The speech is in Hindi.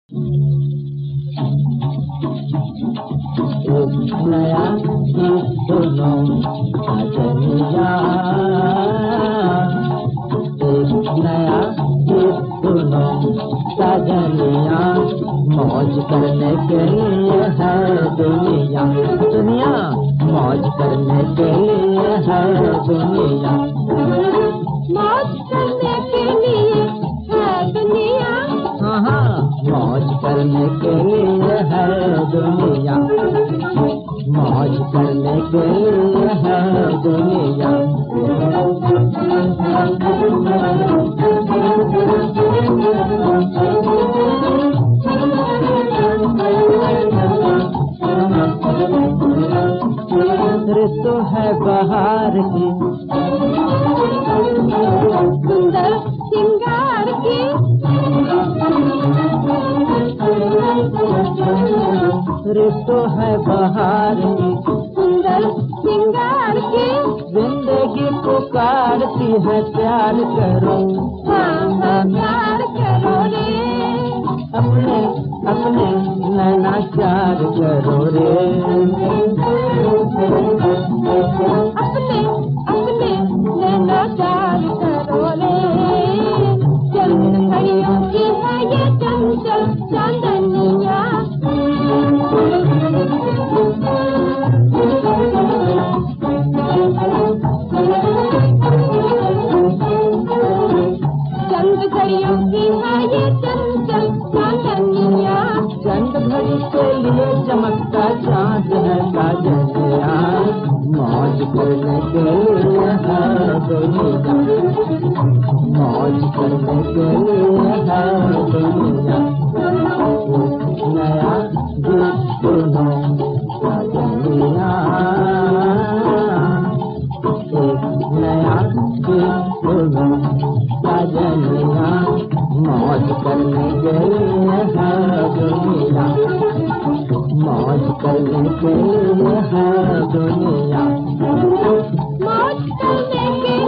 नया गीत सुनो सजनिया, एक नया गीत सुनो सजनिया, मौज करने के लिए है दुनिया, दुनिया मौज करने के लिए है दुनिया, मौज करने के लिए है दुनिया, हाँ हाँ मौज करने के लिए है दुनिया, मौज करने के लिए है दुनिया। ऋतु है बहार की, सुंदर सिंगार की, ऋतु है बहार की, सुंदर सिंगार की, जिंदगी पुकारती है प्यार करो, हाँ हाँ प्यार करो रे, अपने अपने नैना चार करो रे, अपने अपने नैना चार करो रे, चंद घड़ियों की है ये चंचल चांदनिया, चंद घड़ियों की है ये चंचल चांदनिया, चंद घड़ी के लिए चमकता चाँद है साजनिया, मौज करने के लिए है दुनिया, मौज करने के लिए है दुनिया, नया गीत सुनो सजनिया, एक नया गीत सुनो सजनिया, मौज करने के लिए है दुनिया, मौज करने के लिए है दुनिया, मौज करने के